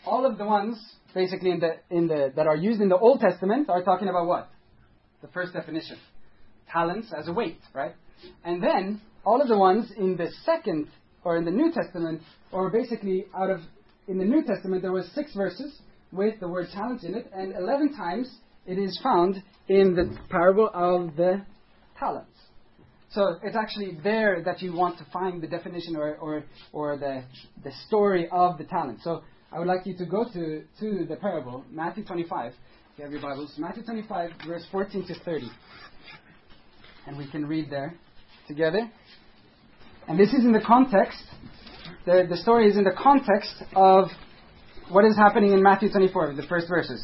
all of the ones basically that are used in the Old Testament are talking about what? The first definition. Talents as a weight, right? And then all of the ones in the second or in the New Testament, or basically in the New Testament there was 6 verses with the word talent in it, and 11 times it is found in the parable of the talents. So it's actually there that you want to find the definition or the story of the talent. So I would like you to go to the parable, Matthew 25. If you have your Bibles, Matthew 25, verse 14 to 30. And we can read there together. And this is in the context, the story is in the context of what is happening in Matthew 24, the first verses.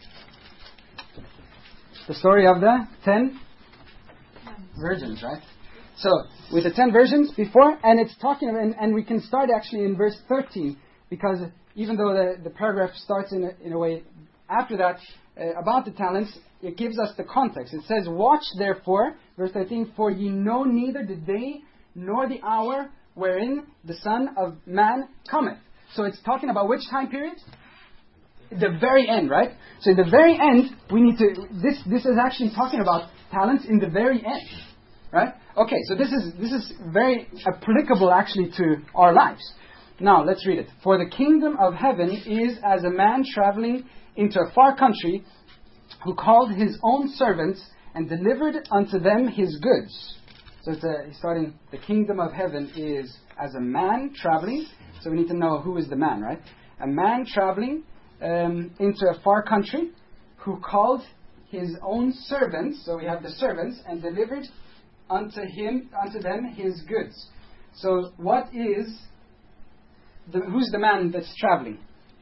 The story of the 10 virgins, right? So, with the 10 virgins before, and it's talking, and we can start actually in verse 13, because even though the paragraph starts in a way after that, about the talents, it gives us the context. It says, "Watch therefore," verse 13, "for ye know neither the day nor the hour wherein the Son of Man cometh." So it's talking about which time period? The very end, right? So in the very end, we need to, this is actually talking about talents in the very end. Right? Okay, so this is very applicable actually to our lives. Now, let's read it. "For the kingdom of heaven is as a man traveling into a far country, who called his own servants and delivered unto them his goods." So it's starting, the kingdom of heaven is as a man traveling. So we need to know who is the man, right? A man traveling into a far country, who called his own servants, so we have the servants, and delivered unto them his goods. So who's the man that's traveling?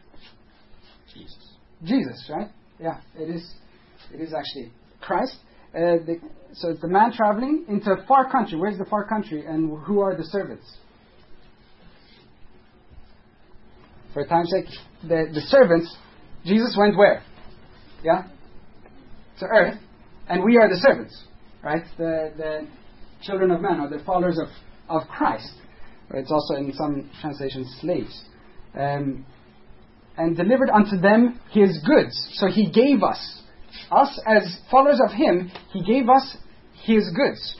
Jesus, right? Yeah, it is actually Christ. So it's the man traveling into a far country. Where's the far country? And who are the servants? For time's sake, the servants, Jesus went where? Yeah? To earth. And we are the servants. Right? The children of man, or the followers of Christ. It's also in some translations slaves. And delivered unto them his goods. So he gave us as followers of him, he gave us his goods.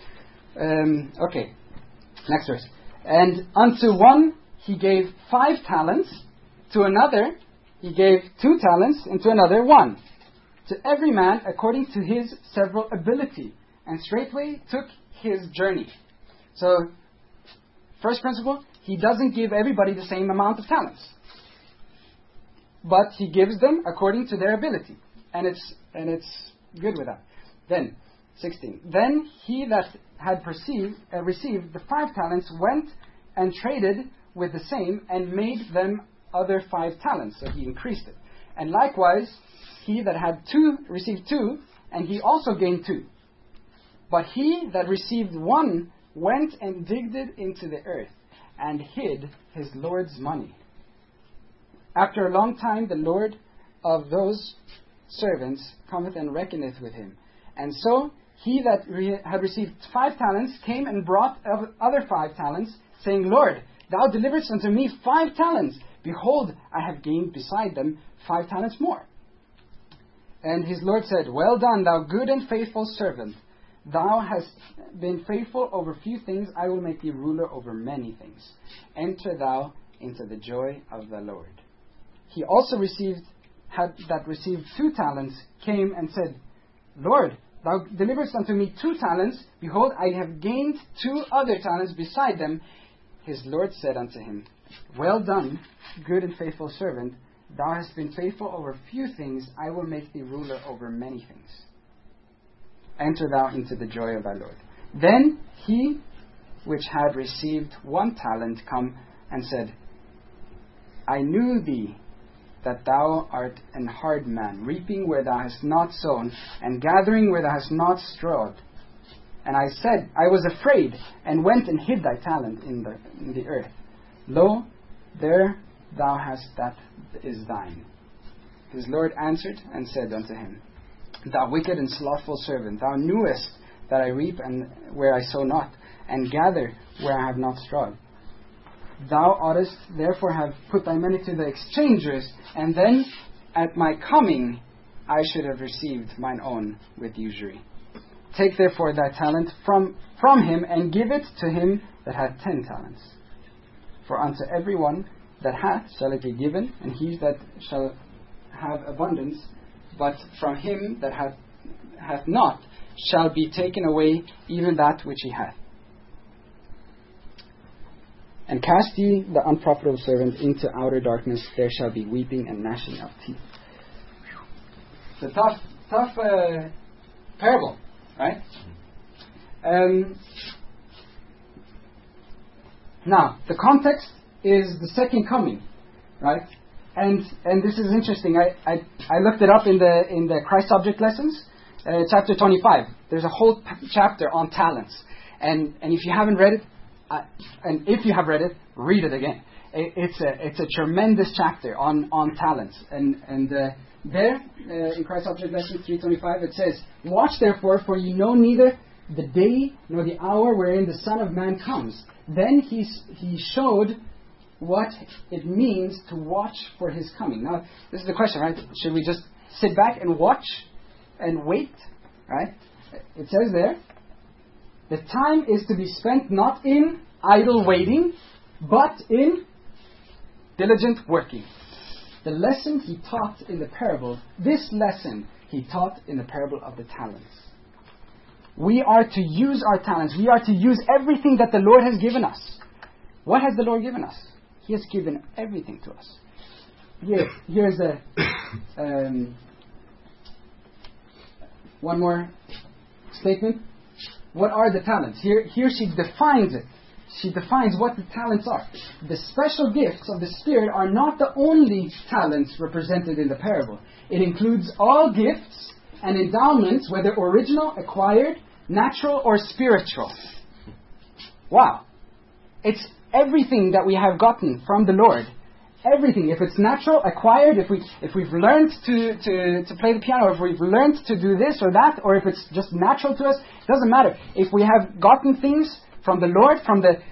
Okay, next verse. "And unto one he gave 5 talents, to another he gave 2 talents, and to another 1. To every man according to his several ability. And straightway took his journey." So, first principle, he doesn't give everybody the same amount of talents, but he gives them according to their ability, and it's good with that. Then, 16. "Then he that had received the 5 talents went and traded with the same, and made them other 5 talents." So he increased it. "And likewise he that had received 2, and he also gained 2. But he that received 1 went and digged it into the earth, and hid his Lord's money. After a long time the Lord of those servants cometh and reckoneth with him. And so he that had received 5 talents came and brought other 5 talents, saying, Lord, thou deliverest unto me 5 talents. Behold, I have gained beside them 5 talents more. And his Lord said, Well done, thou good and faithful servant. Thou hast been faithful over few things, I will make thee ruler over many things. Enter thou into the joy of the Lord. He also received 2 talents, came and said, Lord, thou deliverest unto me 2 talents. Behold, I have gained 2 other talents beside them. His Lord said unto him, Well done, good and faithful servant. Thou hast been faithful over few things, I will make thee ruler over many things. Enter thou into the joy of thy Lord. Then he which had received 1 talent come and said, I knew thee, that thou art an hard man, reaping where thou hast not sown, and gathering where thou hast not strawed. And I said, I was afraid, and went and hid thy talent in the earth. Lo, there thou hast that is thine. His Lord answered and said unto him, Thou wicked and slothful servant, thou knewest that I reap and where I sow not, and gather where I have not strawed. Thou oughtest therefore have put thy money to the exchangers, and then at my coming I should have received mine own with usury. Take therefore thy talent from him, and give it to him that hath 10 talents. For unto every one that hath shall it be given, and he that shall have abundance, but from him that hath not shall be taken away even that which he hath. And cast ye the unprofitable servant into outer darkness, there shall be weeping and gnashing of teeth. It's a tough parable, right? Now, the context is the second coming, right? And this is interesting. I looked it up in the Christ Subject Lessons, chapter 25. There's a whole chapter on talents, and if you haven't read it, and if you have read it, read it again. It's a tremendous chapter on talents, and there in Christ Subject Lesson 325 it says, "Watch therefore, for you know neither the day nor the hour wherein the Son of Man comes." Then he showed what it means to watch for his coming. Now, this is the question, right? Should we just sit back and watch and wait, right? It says there, the time is to be spent not in idle waiting, but in diligent working. The lesson he taught in the parable, this lesson he taught in the parable of the talents. We are to use our talents. We are to use everything that the Lord has given us. What has the Lord given us? He has given everything to us. Here's one more statement. What are the talents? Here she defines it. She defines what the talents are. The special gifts of the Spirit are not the only talents represented in the parable. It includes all gifts and endowments, whether original, acquired, natural, or spiritual. Wow. It's everything that we have gotten from the Lord. Everything. If it's natural, acquired, if we've learned to play the piano, or if we've learned to do this or that, or if it's just natural to us, it doesn't matter. If we have gotten things from the Lord, from the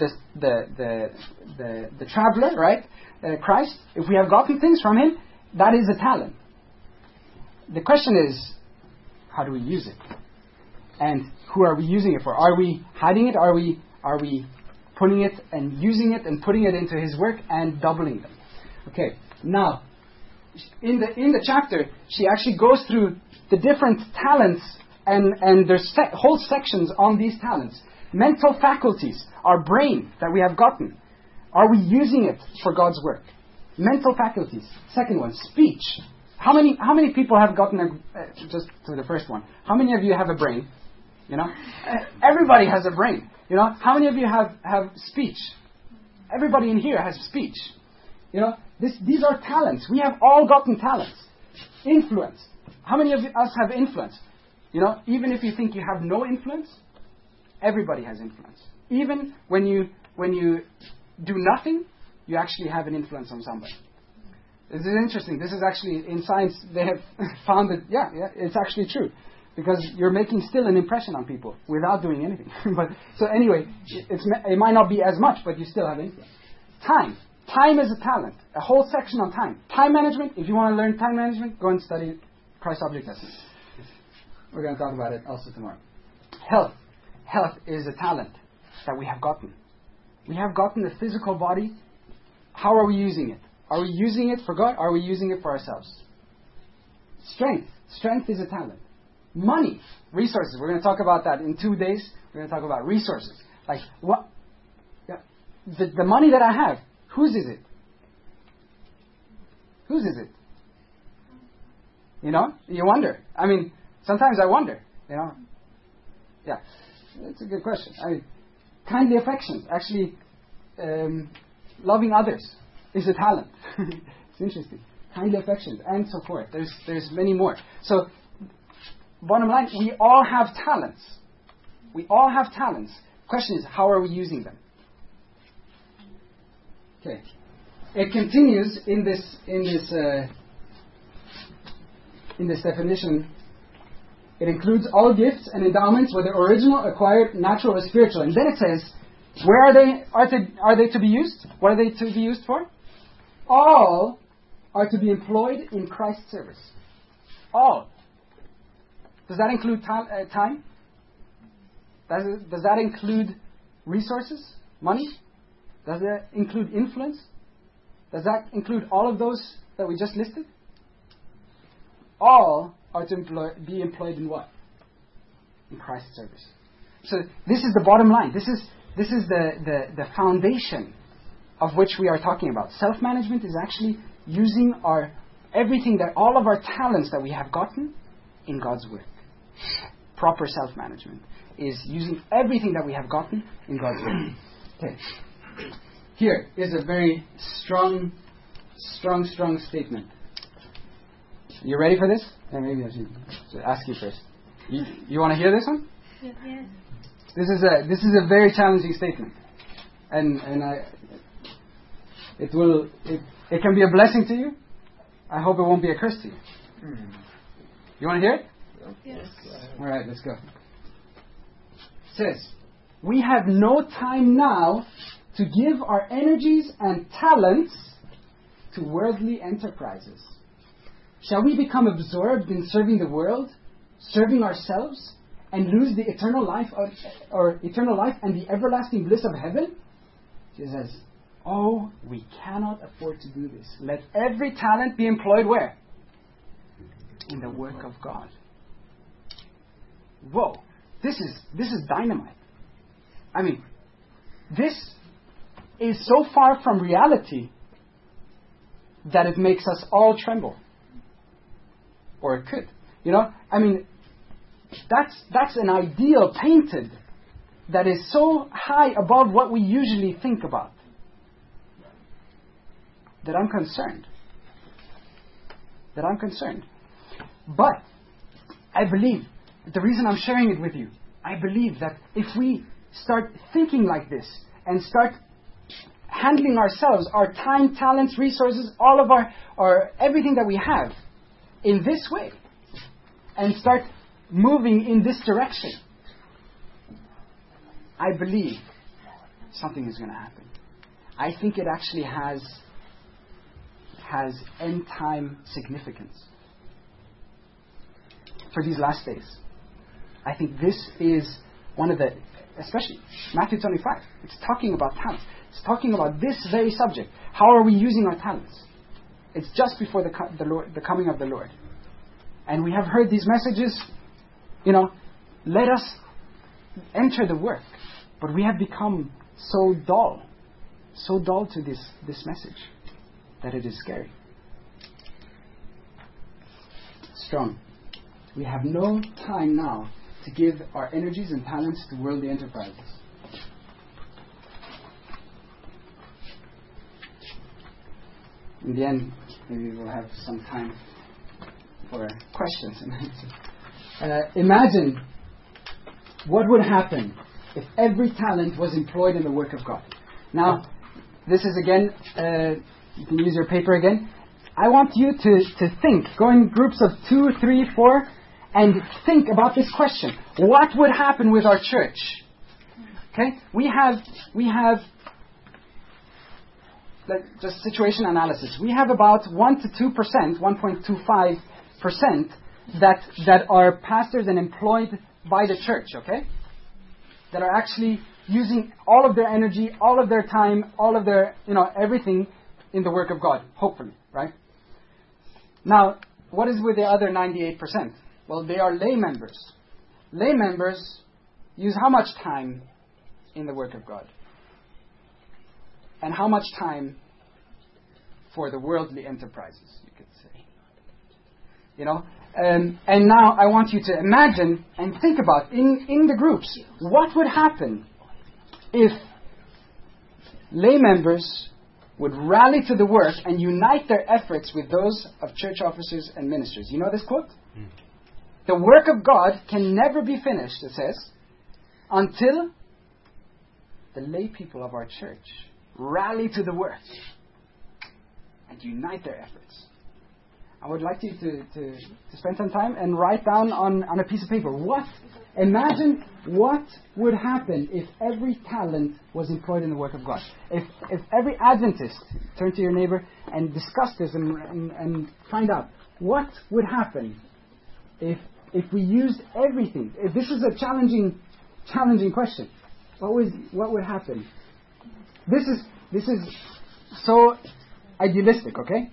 traveler, right? Christ, if we have gotten things from him, that is a talent. The question is, how do we use it? And who are we using it for? Are we hiding it? Are we putting it and using it and putting it into his work and doubling them? Okay, now, in the chapter, she actually goes through the different talents, and there's whole sections on these talents. Mental faculties, our brain that we have gotten. Are we using it for God's work? Mental faculties. Second one, speech. How many people have gotten just to the first one? How many of you have a brain? You know, everybody has a brain. You know, how many of you have speech? Everybody in here has speech. You know, these are talents. We have all gotten talents. Influence. How many of us have influence? You know, even if you think you have no influence, everybody has influence. Even when you do nothing, you actually have an influence on somebody. This is interesting. This is actually, in science, they have found that, yeah, it's actually true. Because you're making still an impression on people without doing anything. But so anyway, it might not be as much, but you still have influence. Time. Time is a talent. A whole section on time. Time management. If you want to learn time management, go and study Christ Subject Lessons. We're going to talk about it also tomorrow. Health. Health is a talent that we have gotten. We have gotten a physical body. How are we using it? Are we using it for God? Are we using it for ourselves? Strength. Strength is a talent. Money. Resources. We're going to talk about that in 2 days. We're going to talk about resources. Like, what? Yeah, the money that I have, whose is it? Whose is it? You know? You wonder. I mean, sometimes I wonder. You know? Yeah. That's a good question. I mean, kindly affections. Actually, loving others is a talent. It's interesting. Kindly affections and so forth. There's many more. So, bottom line, we all have talents. We all have talents. Question is, how are we using them? Okay. It continues in this definition. It includes all gifts and endowments, whether original, acquired, natural, or spiritual. And then it says, Where are they to be used? What are they to be used for? All are to be employed in Christ's service. All. Does that include time? Does that include resources? Money? Does that include influence? Does that include all of those that we just listed? All are to be employed in what? In Christ's service. So this is the bottom line. This is the foundation of which we are talking about. Self-management is actually using all of our talents that we have gotten in God's work. Proper self-management is using everything that we have gotten in God's work. Okay. Here is a very strong statement. You ready for this? Maybe I should ask you first. You want to hear this one? Yes. This is a very challenging statement, and it can be a blessing to you. I hope it won't be a curse to you. You want to hear it? Yes. All right, let's go. It says, "We have no time now to give our energies and talents to worldly enterprises. Shall we become absorbed in serving the world, serving ourselves, and lose the eternal life and the everlasting bliss of heaven?" She says, "Oh, we cannot afford to do this. Let every talent be employed where? In the work of God." Whoa, this is dynamite. I mean, this is so far from reality that it makes us all tremble. Or it could. I mean, that's an ideal painted that is so high above what we usually think about that I'm concerned. But I believe, the reason I'm sharing it with you, I believe that if we start thinking like this and start handling ourselves, our time, talents, resources, all of our everything that we have in this way, and start moving in this direction, I believe something is going to happen. I think it actually has end time significance for these last days. I think this is one of the, especially Matthew 25, it's talking about talents. It's talking about this very subject. How are we using our talents? It's just before the coming of the Lord. And we have heard these messages, let us enter the work. But we have become so dull to this message that it is scary. Strong. We have no time now to give our energies and talents to worldly enterprises. In the end, maybe we'll have some time for questions and answers. Imagine what would happen if every talent was employed in the work of God. Now, this is again, you can use your paper again. I want you to think, go in groups of 2, 3, 4, and think about this question. What would happen with our church? Okay? We have just situation analysis. We have about 1 to 2%, 1.25% that are pastors and employed by the church, okay? That are actually using all of their energy, all of their time, all of their, everything in the work of God, hopefully, right? Now, what is with the other 98%? Well, they are lay members. Lay members use how much time in the work of God? And how much time for the worldly enterprises, you could say. And now I want you to imagine and think about, in the groups, what would happen if lay members would rally to the work and unite their efforts with those of church officers and ministers. You know this quote? The work of God can never be finished, it says, until the lay people of our church rally to the work and unite their efforts. I would like you to spend some time and write down on a piece of paper. Imagine what would happen if every talent was employed in the work of God. If every Adventist, turn to your neighbor and discuss this and find out what would happen if we used everything. If this is a challenging question. What would happen? This is so idealistic, okay?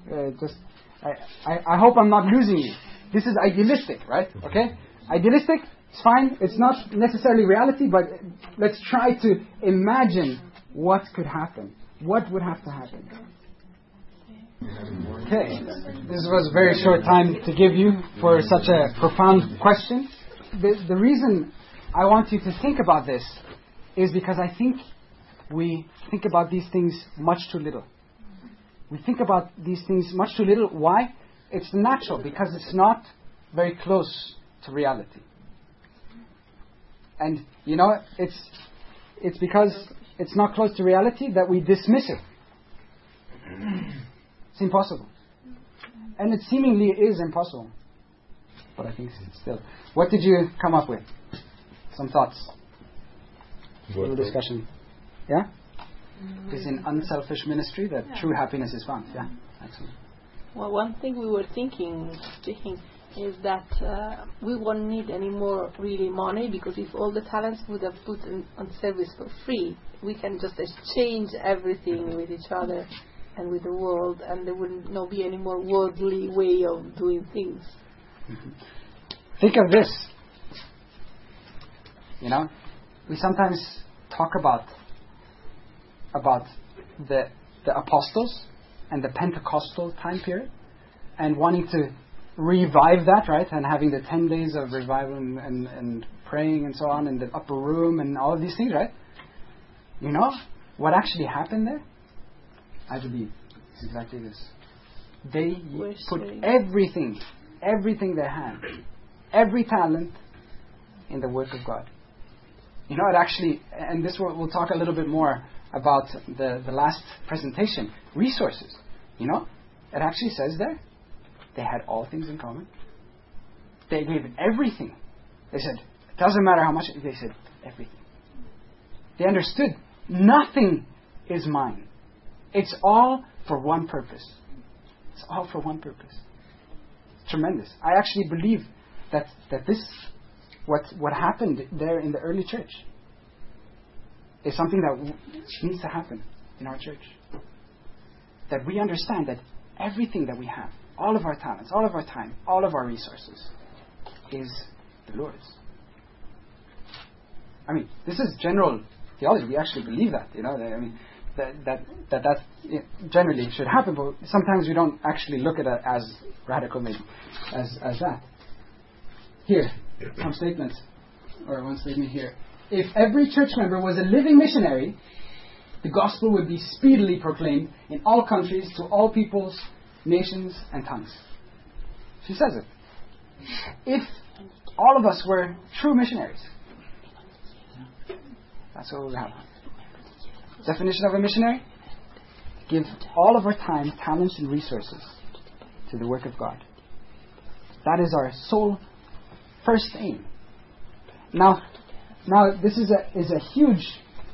I hope I'm not losing you. This is idealistic, right? Okay? Idealistic, it's fine. It's not necessarily reality, but let's try to imagine what could happen. What would have to happen? Okay. This was a very short time to give you for such a profound question. The reason I want you to think about this is because I think we think about these things much too little. We think about these things much too little. Why? It's natural, because it's not very close to reality. And, it's because it's not close to reality that we dismiss it. It's impossible. And it seemingly is impossible. But I think it's still. What did you come up with? Some thoughts? A little discussion. Yeah? It's in unselfish ministry that true happiness is found. Yeah? Excellent. Well, one thing we were thinking is that we won't need any more really money, because if all the talents would have put on service for free, we can just exchange everything with each other and with the world, and there would not be any more worldly way of doing things. Mm-hmm. Think of this. We sometimes talk about the apostles and the Pentecostal time period, and wanting to revive that, right? And having the 10 days of revival and praying and so on in the upper room and all of these things, right? What actually happened there? I believe it's exactly this. They put everything they had, every talent, in the work of God. It actually, and this we'll talk a little bit more about the last presentation, resources. It actually says there, they had all things in common. They gave everything. They said, it doesn't matter how much. They said, everything. They understood, nothing is mine. It's all for one purpose. It's all for one purpose. Tremendous. I actually believe that this, what happened there in the early church, is something that needs to happen in our church. That we understand that everything that we have, all of our talents, all of our time, all of our resources, is the Lord's. This is general theology. We actually believe that. That generally should happen, but sometimes we don't actually look at it as radical, maybe, as that. Here, some statements, or one statement here. If every church member was a living missionary, the gospel would be speedily proclaimed in all countries, to all peoples, nations, and tongues. She says it. If all of us were true missionaries, that's what we have. Definition of a missionary: give all of our time, talents, and resources to the work of God. That is our sole first aim. Now this is a huge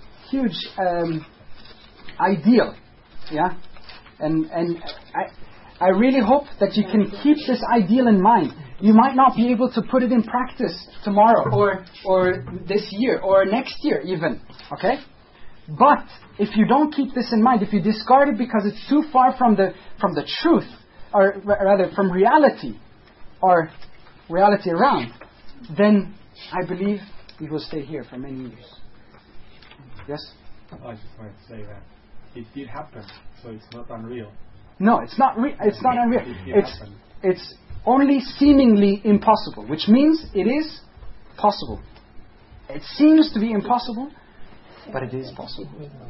ideal, yeah. And I really hope that you can keep this ideal in mind. You might not be able to put it in practice tomorrow, or this year, or next year even. Okay. But if you don't keep this in mind, if you discard it because it's too far from the truth, or rather from reality, or reality around, then I believe we will stay here for many years. Yes? I just wanted to say that it did happen, so it's not unreal. No, it's not. It's not unreal. It's only seemingly impossible, which means it is possible. It seems to be impossible, but it is possible.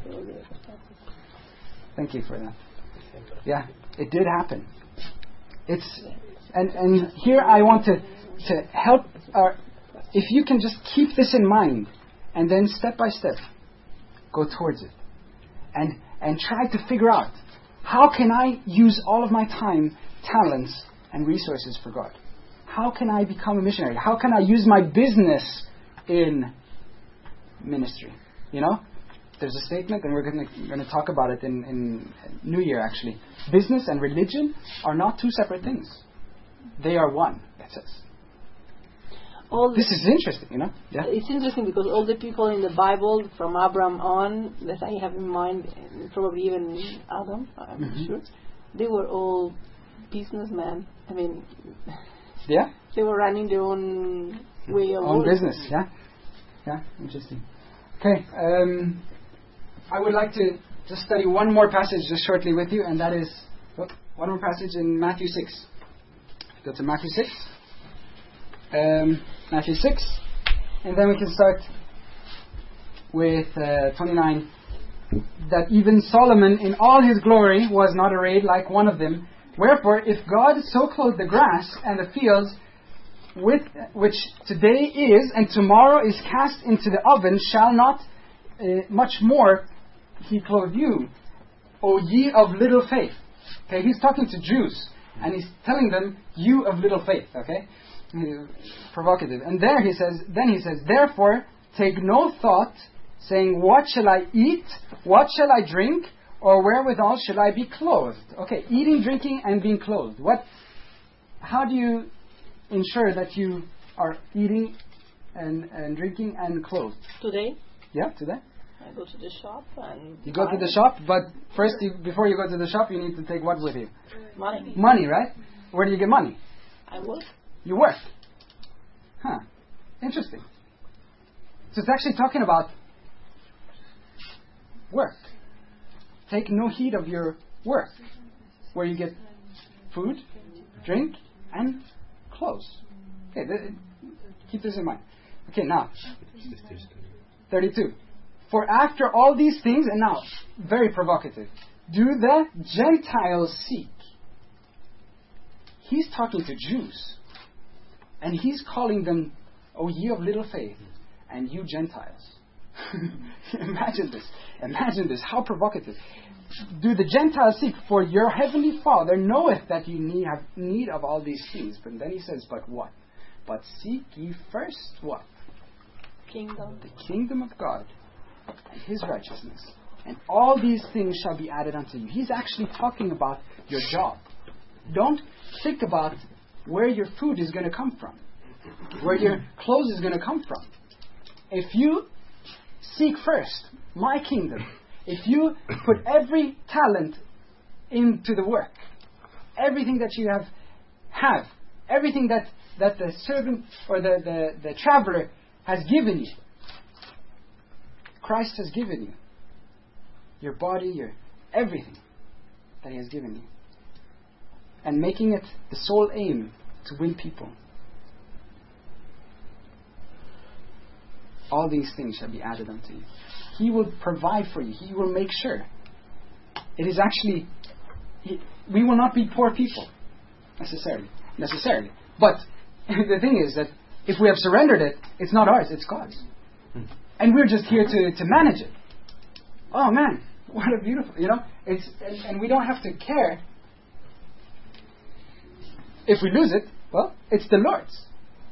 Thank you for that. Yeah, it did happen. And here I want to help. If you can just keep this in mind, and then step by step go towards it, and try to figure out How can I use all of my time, talents, and resources for God? How can I become a missionary? How can I use my business in ministry? You know, there's a statement, and we're going to talk about it in New Year, actually. Business and religion are not two separate things. They are one, it says. This is interesting, you know? Yeah. It's interesting because all the people in the Bible, from Abraham on, that I have in mind, probably even Adam, I'm sure, they were all businessmen. I mean, yeah, they were running their own way of own business. Yeah, yeah, interesting. Okay, I would like to just study one more passage just shortly with you, and that is one more passage in Matthew 6. Go to Matthew 6. Matthew 6, and then we can start with 29. That even Solomon in all his glory was not arrayed like one of them. Wherefore, if God so clothed the grass and the fields, with which today is and tomorrow is cast into the oven, shall not much more he clothe you, O ye of little faith. Okay, he's talking to Jews, and he's telling them, you of little faith. Okay, provocative. And then he says, therefore take no thought, saying, what shall I eat? What shall I drink? Or wherewithal shall I be clothed? Okay, eating, drinking, and being clothed. How do you ensure that you are eating and drinking and clothed? Today? Yeah, today. I go to the shop and... You go to the shop, but first, before you go to the shop, you need to take what with you? Money. Money, right? Where do you get money? I work. You work. Huh. Interesting. So it's actually talking about work. Take no heed of your work, where you get food, drink, and clothes. Okay, keep this in mind. Okay, now, 32. For after all these things, and now, very provocative, do the Gentiles seek? He's talking to Jews, and he's calling them, O ye of little faith, and you Gentiles. Imagine this. How provocative. Do the Gentiles seek? For your heavenly Father knoweth that you have need of all these things. But then he says, but what? But seek ye first what? Kingdom. The kingdom of God and his righteousness. And all these things shall be added unto you. He's actually talking about your job. Don't think about where your food is going to come from, where your clothes is going to come from. If you seek first my kingdom, if you put every talent into the work, everything that you have everything that the servant or the traveler has given you, Christ has given you, your body, your everything that he has given you, and making it the sole aim to win people, all these things shall be added unto you. He will provide for you. He will make sure. It is actually, we will not be poor people, necessarily. But the thing is that if we have surrendered it, it's not ours, it's God's. And we're just here to manage it. Oh man, what a beautiful, and we don't have to care. If we lose it, well, it's the Lord's.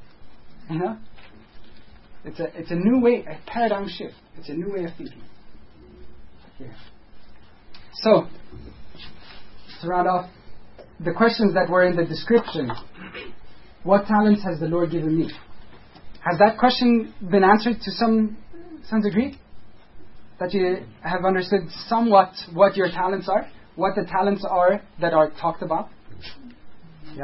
It's a new way, a paradigm shift. It's a new way of thinking. Here. So, to round off, the questions that were in the description. What talents has the Lord given me? Has that question been answered to some degree? That you have understood somewhat what your talents are? What the talents are that are talked about? Yeah?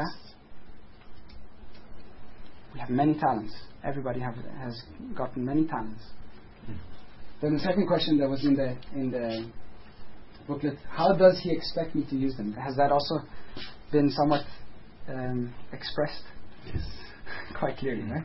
We have many talents. Everybody has gotten many talents. Then the second question that was in the booklet, how does he expect me to use them? Has that also been somewhat expressed? Yes. Quite clearly, right?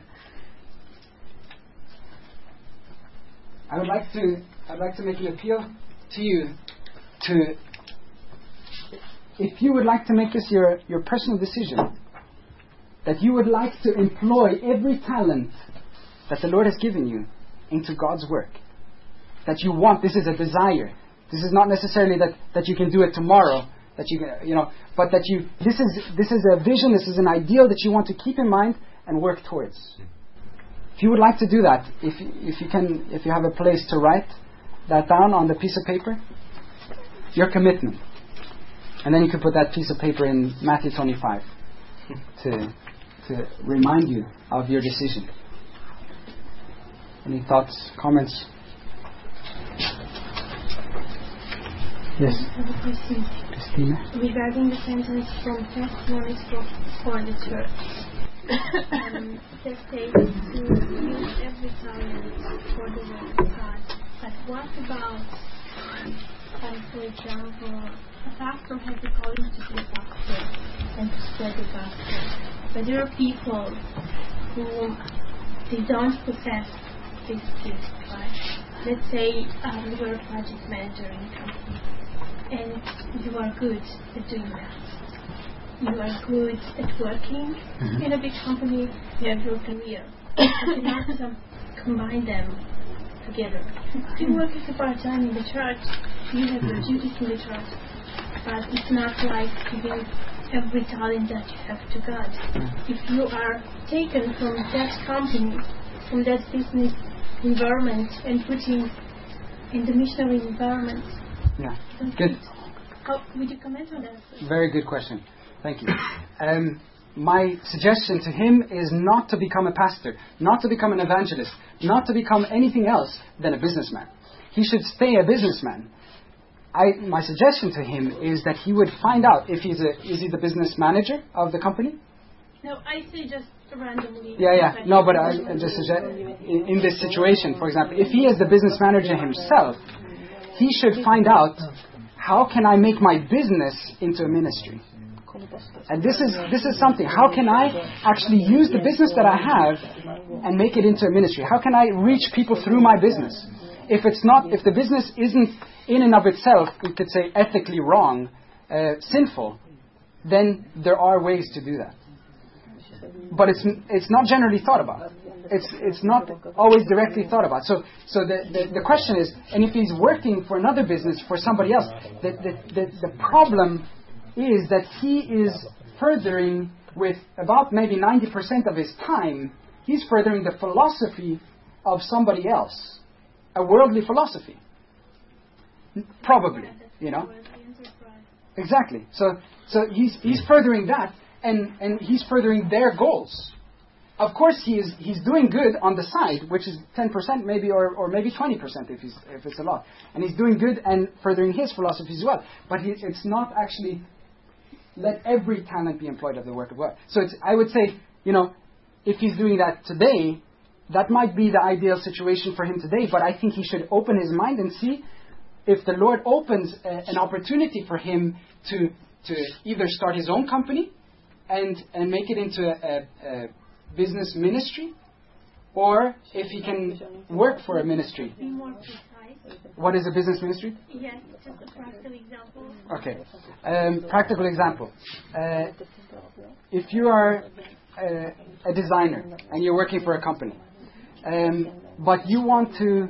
I'd like to make an appeal to you to, if you would like to make this your personal decision, that you would like to employ every talent that the Lord has given you into God's work. That you want, this is a desire. This is not necessarily that you can do it tomorrow, that but that this is a vision, this is an ideal that you want to keep in mind and work towards. If you would like to do that, if you have a place to write that down on the piece of paper, your commitment, and then you could put that piece of paper in Matthew 25 to remind you of your decision. Any thoughts, comments? Yes. I have a question. Christina? Regarding the sentence from testimonies for the church. It says to use every talent for the work of God. But what about, for example, a pastor has the calling to be a pastor and to spread the gospel. But there are people who they don't possess this gift, right? Let's say you are a project manager in a company. And you are good at doing that. You are good at working in a big company. You have your career. You cannot combine them together. You work as a part-time in the church. You have your duties in the church. But it's not like giving every talent that you have to God. If you are taken from that company, from that business environment, and putting in the missionary environment, yeah, good. How would you comment on that? Very good question. Thank you. My suggestion to him is not to become a pastor, not to become an evangelist, not to become anything else than a businessman. He should stay a businessman. My suggestion to him is that he would find out if is he the business manager of the company? No, I say just randomly. Yeah. No, but I just suggest in this situation, for example, if he is the business manager himself, he should find out, how can I make my business into a ministry? And this is something. How can I actually use the business that I have and make it into a ministry? How can I reach people through my business? If the business isn't in and of itself, we could say ethically wrong, sinful, then there are ways to do that. But it's not generally thought about. It's not always directly thought about. So the question is, and if he's working for another business for somebody else, the problem is that he is furthering with about maybe 90% of his time, he's furthering the philosophy of somebody else, a worldly philosophy. Probably, Exactly. So he's furthering that, and he's furthering their goals. Of course, he's doing good on the side, which is 10% maybe, or maybe 20% if it's a lot. And he's doing good and furthering his philosophy as well. But it's not actually let every talent be employed of the work of God. So I would say, if he's doing that today, that might be the ideal situation for him today. But I think he should open his mind and see if the Lord opens an opportunity for him to either start his own company and make it into a business ministry, or if he can work for a ministry. Be more precise. What is a business ministry? Yes, just a practical example. Okay. Practical example. If you are a designer and you're working for a company, but you want to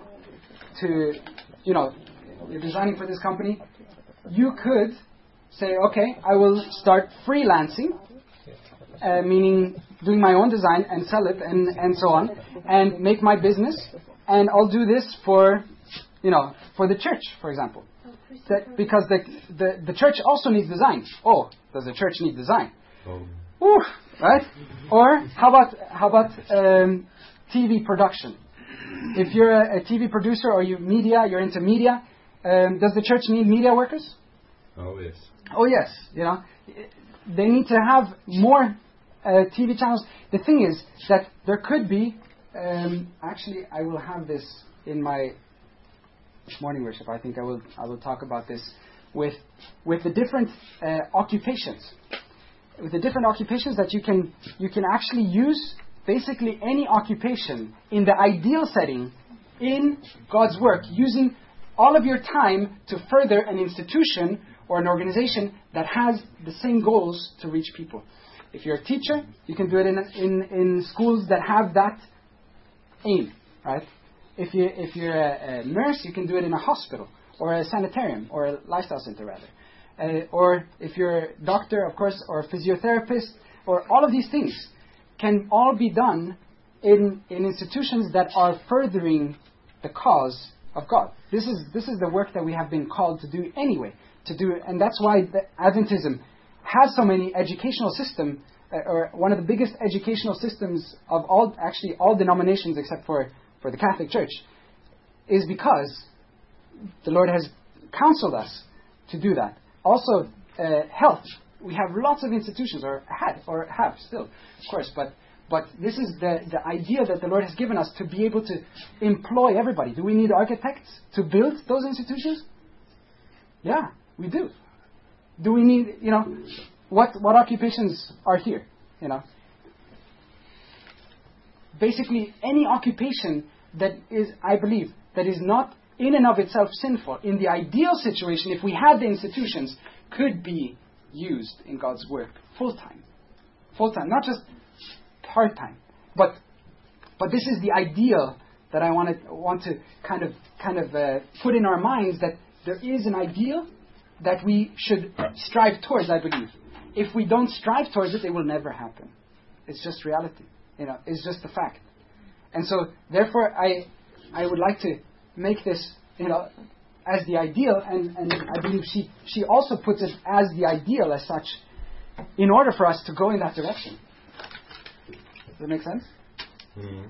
you're designing for this company, you could say, okay, I will start freelancing, meaning doing my own design and sell it and so on, and make my business, and I'll do this for the church, for example. Because the church also needs design. Oh, does the church need design? Ooh, right? Or how about TV production? If you're a TV producer or you're into media, does the church need media workers? Oh yes. Oh yes. They need to have more TV channels. The thing is that there could be. Actually, I will have this in my morning worship. I think I will talk about this with the different occupations. With the different occupations that you can actually use basically any occupation in the ideal setting in God's work, using all of your time to further an institution or an organization that has the same goals to reach people. If you're a teacher, you can do it in schools that have that aim, right? If you're a nurse, you can do it in a hospital or a sanitarium or a lifestyle center rather. or if you're a doctor, of course, or a physiotherapist, or all of these things can all be done in institutions that are furthering the cause of God. This is the work that we have been called to do anyway. And that's why the Adventism has so many educational systems, or one of the biggest educational systems of all denominations except for the Catholic Church, is because the Lord has counseled us to do that. Also, health. We have lots of institutions, or have still, of course, but this is the idea that the Lord has given us to be able to employ everybody. Do we need architects to build those institutions? Yeah, we do. Do we need, what occupations are here? Basically, any occupation that is, I believe, that is not in and of itself sinful, in the ideal situation, if we had the institutions, could be used in God's work full-time, not just part-time. But this is the ideal that I want to kind of put in our minds, that there is an ideal that we should strive towards, I believe. If we don't strive towards it, it will never happen. It's just reality. It's just a fact. And so, therefore, I would like to make this, as the ideal, and I believe she also puts it as the ideal as such, in order for us to go in that direction. Does that make sense? Mm-hmm.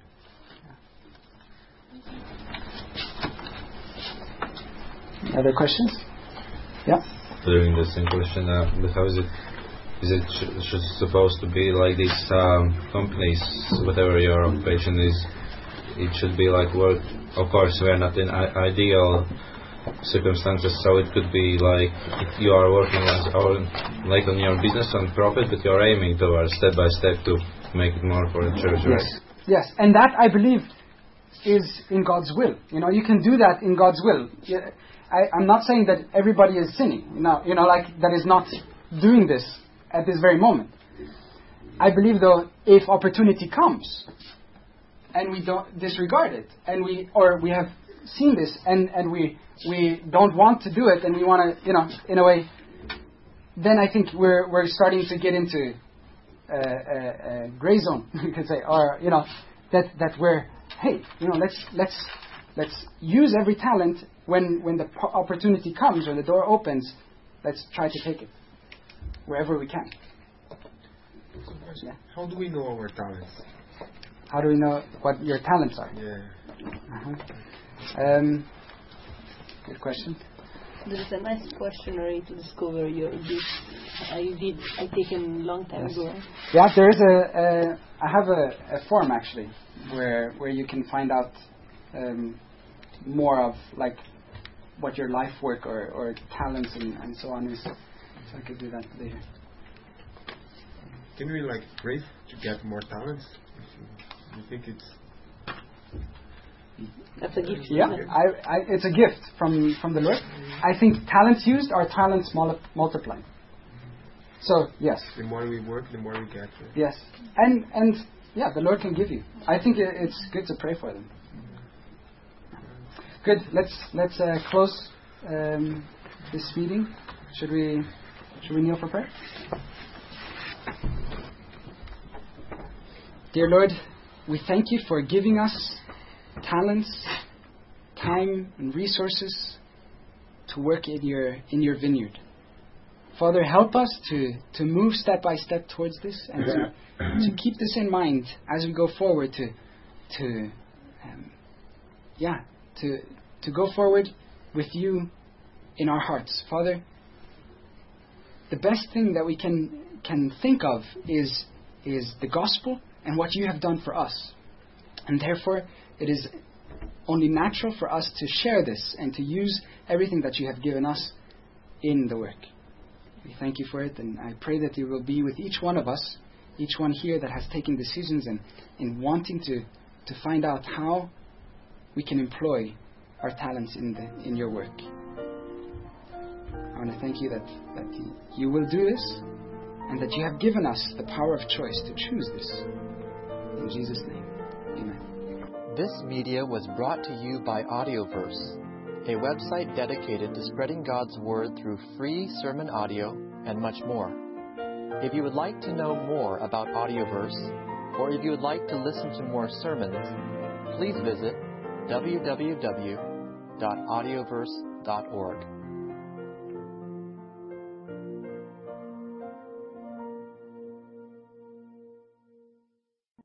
Yeah. Other questions? Yeah. Following the same question, but how is it? Is it supposed to be like these companies, whatever your occupation is? It should be like work. Of course, we are not in ideal circumstances, so it could be like if you are working like on your business on profit, but you're aiming towards step by step to make it more for the church, yes. right? Yes, and that I believe is in God's will. You can do that in God's will. I'm not saying that everybody is sinning. Like that is not doing this at this very moment. I believe, though, if opportunity comes and we don't disregard it, and we have seen this and we don't want to do it, and we want to, in a way, then I think we're starting to get into a gray zone, you could say, or that we're, hey, let's use every talent when the opportunity comes or the door opens. Let's try to take it wherever we can. Yeah. How do we know our talents? How do we know what your talents are? Yeah. Uh-huh. Good question. There's a nice questionnaire to discover your gifts. I taken a long time ago. Yeah, there is I have a form actually where you can find out more of like what your life work or talents and so on is. So I could do that later. Can we pray to get more talents? You think it's... That's a gift. Yeah, it's a gift from the Lord. I think talents used are talents multiplied. So yes. The more we work, the more we get. Yes, and yeah, the Lord can give you. I think it's good to pray for them. Good. Let's close this meeting. Should we kneel for prayer? Dear Lord, we thank you for giving us talents, time, and resources to work in your vineyard. Father, help us to move step by step towards this, and to keep this in mind as we go forward to go forward with you in our hearts. Father, the best thing that we can think of is the gospel and what you have done for us. And therefore, it is only natural for us to share this and to use everything that you have given us in the work. We thank you for it, and I pray that you will be with each one of us, each one here that has taken decisions and in wanting to find out how we can employ our talents in your work. I want to thank you that you will do this, and that you have given us the power of choice to choose this. In Jesus' name, amen. This media was brought to you by Audioverse, a website dedicated to spreading God's Word through free sermon audio and much more. If you would like to know more about Audioverse, or if you would like to listen to more sermons, please visit www.audioverse.org.